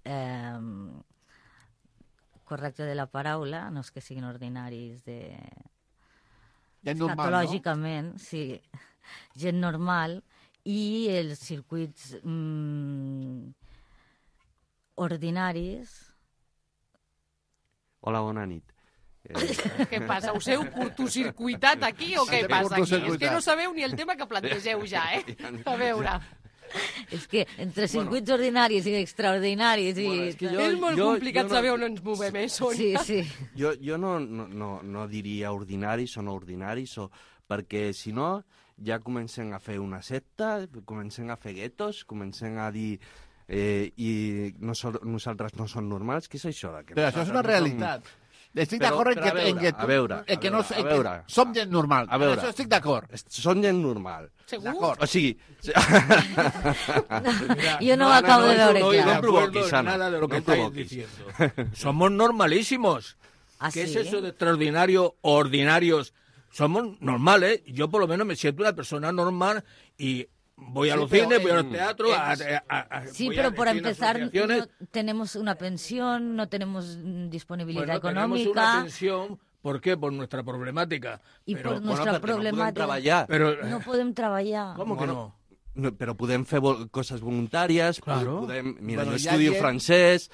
correcte de la paraula, no és que siguin ordinaris de... Gent normal, escatològicament, no? Sí, gent normal, i els circuits ordinaris... Hola, bona nit. Què passa? Us heu curtocircuitat aquí o què passa aquí? És que no sabeu ni el tema que plantegeu ja, A veure... És que entre circuits ordinaris i extraordinaris... És molt complicat saber on ens movem, Sònia? Sí. Jo no diria ordinaris o no ordinaris, perquè si no ja comencen a fer una secta, comencen a fer guetos, comencen a dir i nosaltres no som normals, què és això? Però això és una realitat. Estic d'acord que som gent normal. A veure, això estic d'acord. Som gent normal. Segur? O sigui... Yo no acabo de ver No provoquis, nada de lo que estáis diciendo. Somos normalísimos. ¿Ah, ¿Qué es sí? eso de extraordinario o ordinarios? Somos normales. Yo por lo menos me siento una persona normal y voy a los cines, voy al teatro, Sí, voy pero a por empezar asociaciones. no tenemos una pensión, no tenemos disponibilidad Bueno, tenemos una económica. pensión, ¿por qué? Por nuestra problemática. Y Pero, por nuestra problemática. Pero, No podem treballar. ¿cómo que no? No, però podem fer coses voluntàries, Claro. mira, Bueno, jo hi ha estudio gent- francès,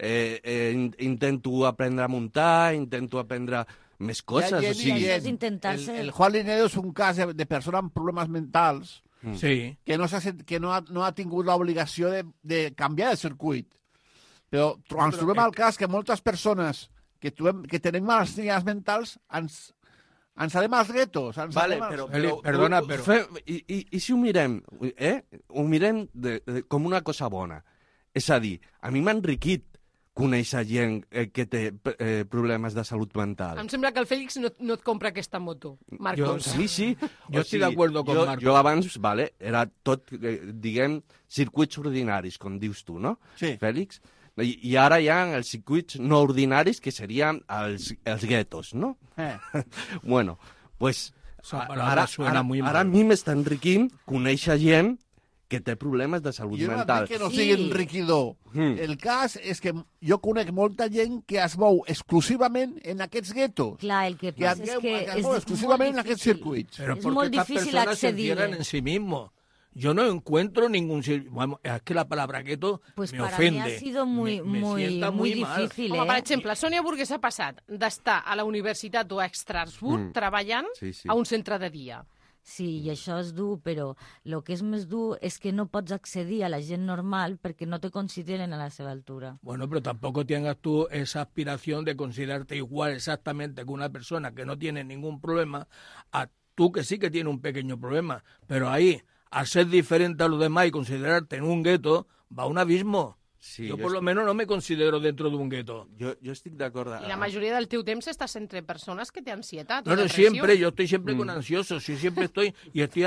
intento aprendre a muntar, intento aprendre més coses, o sigui... El Juan Linedo és un cas de persona amb problemes mentals Sí. que no ha tingut l'obligació de canviar de circuit. Però ens trobem al cas que moltes persones que tenim malalties mentals ens anem als guetos. Vale, Perdona, però... I si ho mirem, ho mirem com una cosa bona. És a dir, a mi m'ha enriquit conèixer gent que té problemes de salut mental. Em sembla que el Fèlix no et compra aquesta moto, Marcos. A mi sí. Jo estic d'acord amb Marcos. Jo abans, era tot, diguem, circuits ordinaris, com dius tu, no? Sí. Fèlix? I ara hi ha els circuits no ordinaris, que serien els guetos, no? Bueno, pues... Esa palabra suena muy mal. Ara a mi m'està enriquint conèixer gent que té problemes de salut Jo no mental. dic que no sigui enriquidor. El cas és que jo conec molta gent que es mou exclusivament en aquests guetos. Clar, el que passa és que es mou exclusivament en aquests circuits. Pero Es porque muy estas difícil personas se acceder. encierran en sí mismos. Yo no encuentro ningún... Bueno, es que la palabra gueto Pues me para ofende. mí ha sido muy, me muy, sienta muy mal. difícil, Home, per exemple, Sònia Burgués ha passat d'estar a la universitat o a Estrasburg treballant a un centre de dia. Sí, i això és dur, però el que és més dur és que no pots accedir a la gent normal perquè no te consideren a la seva altura. Bueno, pero tampoco tengas tú esa aspiración de considerarte igual exactamente que una persona que no tiene ningún problema a tú que sí que tiene un pequeño problema. Pero ahí, al ser diferente a los demás y considerarte en un gueto, va a un abismo. Sí, yo por lo menos no me considero dentro de un gueto. Jo estic d'acord. I la majoria del teu temps estàs entre persones que té ansietat o No, depressió. siempre, yo estoy siempre con ansiosos, sí, siempre estoy, y estoy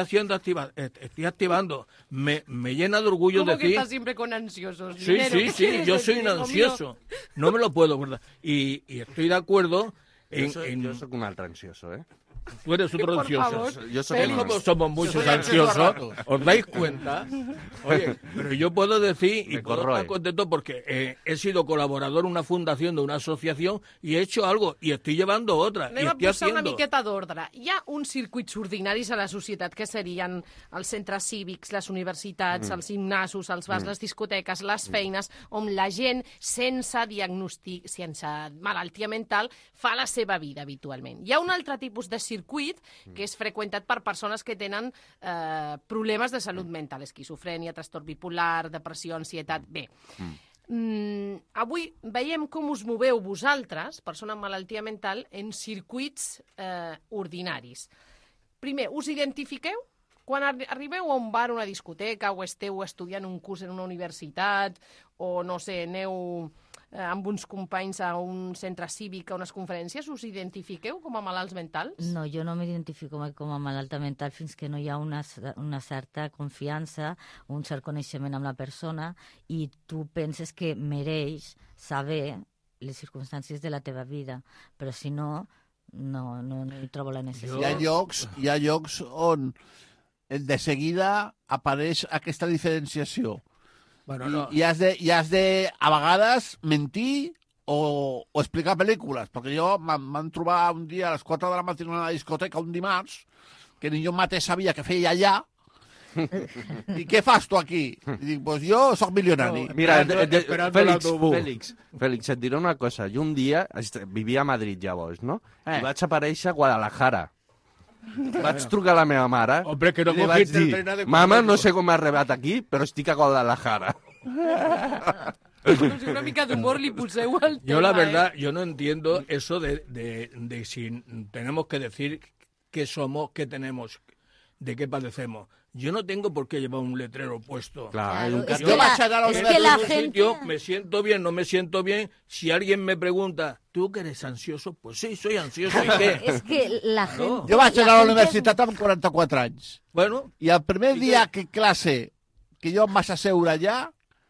activando. Me llena de orgullo ¿Cómo que decir... estás siempre con ansiosos? Sí, Dinero, ¿qué sí, quieres yo soy decir, un hijo ansioso. mío? No me lo puedo guardar. Y estoy de acuerdo en... Jo soc un altre ansioso, ¿eh? Tú eres otro Por ansioso. favor. Yo soy un Todos somos muchos ansiosos. ¿Os dais cuenta? Oye, pero yo puedo decir, y puedo estar contento porque he sido colaborador en una fundación, de una asociación, y he hecho algo, y estoy llevando otra. Anem y a estoy posar una haciendo... miqueta d'ordre. Hi ha uns circuits ordinaris a la societat que serien els centres cívics, les universitats, els gimnasos, els bars, les discoteques, les feines, on la gent sense diagnòstic, sense malaltia mental, fa la seva vida habitualment. Hi ha un altre tipus de circuit que és freqüentat per persones que tenen problemes de salut mental, esquizofrènia, trastorn bipolar, depressió, ansietat... Bé, avui veiem com us moveu vosaltres, persona amb malaltia mental, en circuits ordinaris. Primer, us identifiqueu? Quan arribeu a un bar, una discoteca, o esteu estudiant un curs en una universitat, o, no sé, aneu amb uns companys a un centre cívic, a unes conferències, us identifiqueu com a malalts mentals? No, jo no m'identifico com a malalta mental fins que no hi ha una certa confiança, un cert coneixement amb la persona i tu penses que mereix saber les circumstàncies de la teva vida, però si no, no hi trobo la necessitat. Hi ha llocs on de seguida apareix aquesta diferenciació. Bueno, no. I has de, a vegades, mentir o explicar pel·lícules, perquè jo m'han trobat un dia a les 4 de la matinada a la discoteca, un dimarts, que ni jo mateix sabia què feia allà, i què fas tu aquí? I dic, pues jo sóc milionari. No, mira, Fèlix, et diré una cosa. Jo un dia vivia a Madrid, llavors, no? I vaig aparèixer a Guadalajara. Vaig trucar a la meva mare que no i li vaig dir, mama, no sé com he arribat aquí, però estic a Guadalajara. Una mica d'humor li poseu al tema. Yo la verdad, yo no entiendo eso de si tenemos que decir qué somos, qué tenemos, de qué padecemos. yo no tengo por qué llevar un letrero puesto. Claro, es Yo que vas a dar a es un que la sitio, gente... me siento bien, no me siento bien. Si alguien me pregunta, ¿tú que eres ansioso? Pues sí, soy ansioso. ¿Y qué? És que la gent... Jo vaig anar a la gent universitat amb 44 anys. Bueno, I el primer dia que classe que jo em vaig asseure allà,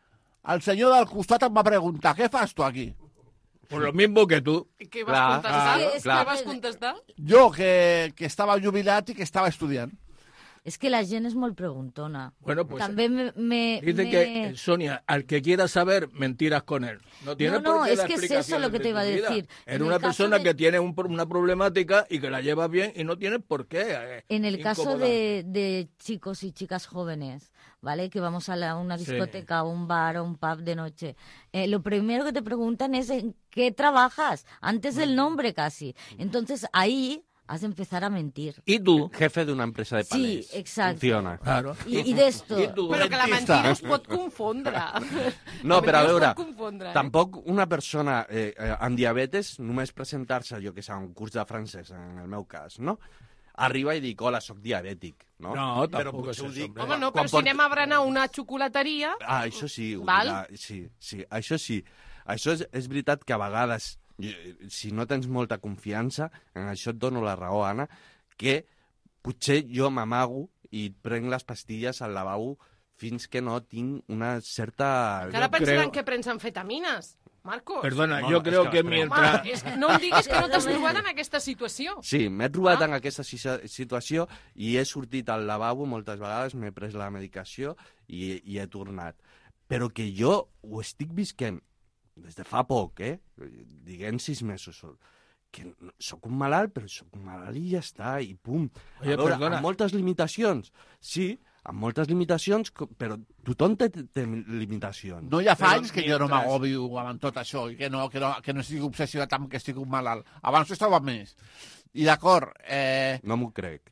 el senyor del costat em va preguntar, què fas tu aquí? Pues lo mismo que tú. I què vas contestar? clar. Què vas contestar? Jo, que estava jubilat i que estava estudiant. És que la gent és molt preguntona. Bueno, pues També dice que, Sonia, al que quiera saber, mentiras con él. No tiene No, por qué es dar que es explicaciones eso lo que de te iba a tu vida. decir. Eres En una el caso persona de- que tiene una problemática y que la lleva bien y no tiene por qué. En el caso incomodar. de chicos y chicas jóvenes, ¿vale? Que vamos a una Sí. discoteca, a un bar o un pub de noche. Lo primero que te preguntan es ¿en qué trabajas? Antes del nombre casi. Entonces ahí has de empezar a mentir. ¿Y tú? Jefe de una empresa de palés. Sí, exacto. Funciona. Claro. I d'esto... Però que la mentida us pot confondre. No, però a La mentida us veure, pot confondre, tampoc una persona amb diabetes, només presentar-se, jo que sé, a un curs de francès, en el meu cas, no? Arriba i dic, hola, sóc diabètic, no? No, però tampoc potser és ho dic... això, Home, no, quan però si anem a berenar una xocolateria... Ah, això sí. Val? Sí, això sí. Això és veritat que a vegades, si no tens molta confiança, en això et dono la raó, Anna, que potser jo m'amago i prenc les pastilles al lavabo fins que no tinc una certa... Que ara pensaran que prens amfetamines, Marcos. Perdona, No, yo no, creo es que que espera. mientras... Home, és que no em diguis que no t'has trobat en aquesta situació. Sí, m'he trobat en aquesta situació i he sortit al lavabo moltes vegades, m'he pres la medicació i he tornat. Però que jo ho estic visquent des de fa poc, diguem 6 mesos, que sóc un malalt, però sóc un malalt i ja està, i pum. Oye, a veure, perdona. amb moltes limitacions, sí, amb moltes limitacions, però tothom té limitacions. No hi ha fa Però anys que jo no m'agobio amb tot això i que no estic obsessionat amb que estic un malalt. Abans estava més. I d'acord... No m'ho crec.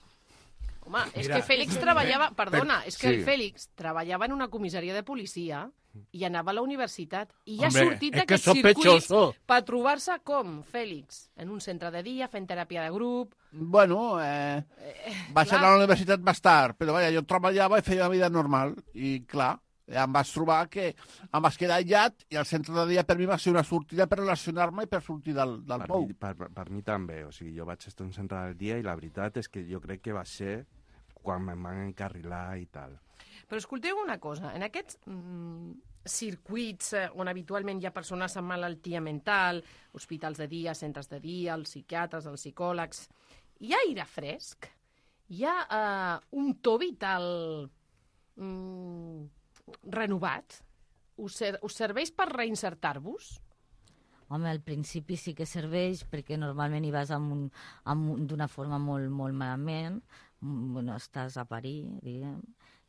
Home, és Mira. que Fèlix treballava... Perdona, és que sí. el Fèlix treballava en una comissaria de policia i anava a la universitat. I ja ha Hombre, sortit és que d'aquests circuits sospechoso. per trobar-se com, Fèlix? En un centre de dia, fent teràpia de grup... Bueno, vaig clar. anar a la universitat més tard, però vaja, jo treballava i feia una vida normal. I clar, em vaig trobar que em vaig quedar aïllat i el centre de dia per mi va ser una sortida per relacionar-me i per sortir del pou. Per mi també, o sigui, jo vaig estar en un centre del dia i la veritat és que jo crec que va ser quan me'n van encarrilar i tal. Però escolteu una cosa, en aquests circuits on habitualment hi ha persones amb malaltia mental, hospitals de dia, centres de dia, els psiquiatres, els psicòlegs, hi ha aire fresc? Hi ha un to vital renovat? Us serveix per reinsertar-vos? Home, al principi sí que serveix perquè normalment hi vas d'una forma molt, molt malament, bueno, estàs a parir, diguem,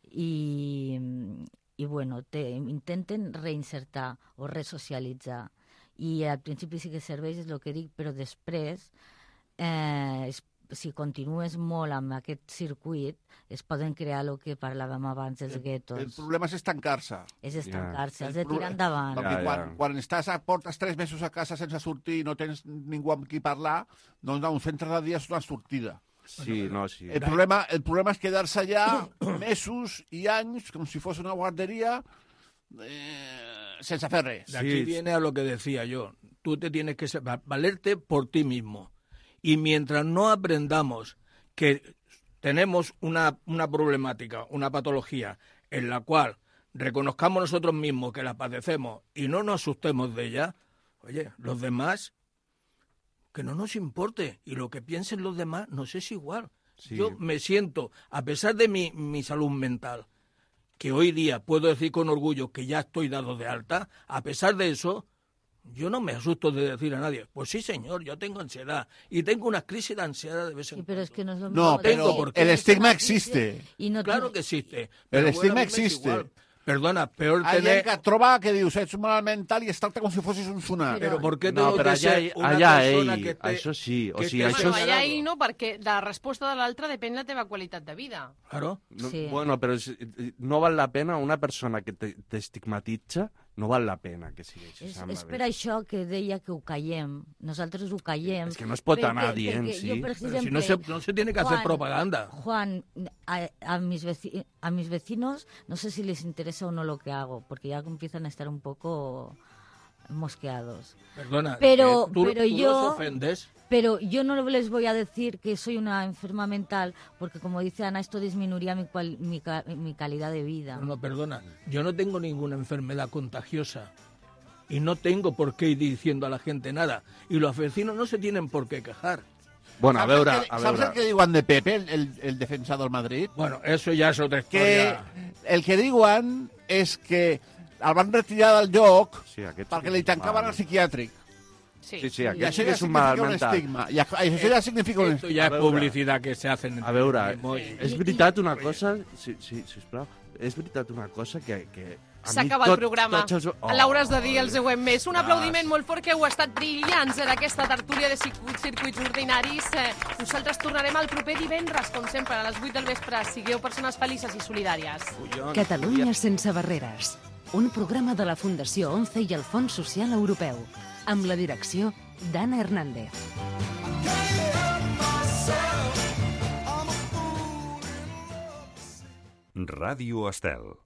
i bueno, intenten reinsertar o resocialitzar. I al principi sí que serveix, és el que dic, però després, si continues molt amb aquest circuit, es poden crear el que parlàvem abans dels guetos. El problema és estancar-se. És estancar-se, has El de tirar endavant. Perquè quan portes 3 mesos a casa sense sortir i no tens ningú amb qui parlar, doncs un centre de dia és una sortida. Sí, no, sí. El problema és quedar-se allà mesos i anys, com si fos una guarderia, sense fer res. De aquí viene a lo que decía yo. Tú te tienes que valerte por ti mismo. Y mientras no aprendamos que tenemos una problemática, una patología, en la cual reconozcamos nosotros mismos que la padecemos y no nos asustemos de ella, oye, los demás, que no nos importe. Y lo que piensen los demás nos es igual. Sí. Yo me siento, a pesar de mi salud mental, que hoy día puedo decir con orgullo que ya estoy dado de alta, a pesar de eso, yo no me asusto de decir a nadie, pues sí, señor, yo tengo ansiedad y tengo una crisis de ansiedad de vez en cuando. Pero es que no es lo No, mismo. pero el estigma existe. Y no Claro que existe. El pero estigma bueno, a mí m'és existe. igual. Perdona, peor Hay tener... gent que et troba que dius, ets un malalt mental i es tracta com si fossis un tsunami. Pero ¿por qué No, tengo però que ser una allà persona ell, que té... això sí, o que sigui, té això... Bueno, allà ell no, perquè de la resposta de l'altre depèn la teva qualitat de vida. Claro. No, Sí. Bueno, però no val la pena una persona que t'estigmatitza, no val la pena que sigui així. És per això que deia que ho callem. Nosaltres ho callem. És que no es pot anar dient, sí. Jo, per exemple, si no se tiene que hacer propaganda. Juan, a mis vecinos no sé si les interesa o no lo que hago, porque ya empiezan a estar un poco mosqueados. Perdona, pero tú yo los ofendes. Pero yo no les voy a decir que soy una enferma mental, porque como dice Ana, esto disminuiría mi calidad de vida. No, perdona, yo no tengo ninguna enfermedad contagiosa y no tengo por qué ir diciendo a la gente nada. Y los vecinos no se tienen por qué quejar. Bueno, a veure... ¿Sabes el que diuen de Pepe, el defensa del Madrid? Bueno, eso ya es otra historia. Que el que diuen és que el van retirar del lloc perquè li tancaven al psiquiàtric. Sí, aquest sí que és un mal mental. I això ja significa un estigma. Ja és publicitat que se hacen. A veure, és veritat una cosa... Sisplau, és veritat una cosa que s'acaba el programa. L'hauràs de dir, els ho hem més. Un aplaudiment molt fort, que heu estat brillants en aquesta tertúlia de circuits ordinaris. Nosaltres tornarem el proper divendres, com sempre, a les 8 del vespre. Sigueu persones felices i solidàries. Catalunya sense barreres. Un programa de la Fundació ONCE i el Fons Social Europeu, amb la direcció d'Anna Hernández. Ràdio Estel.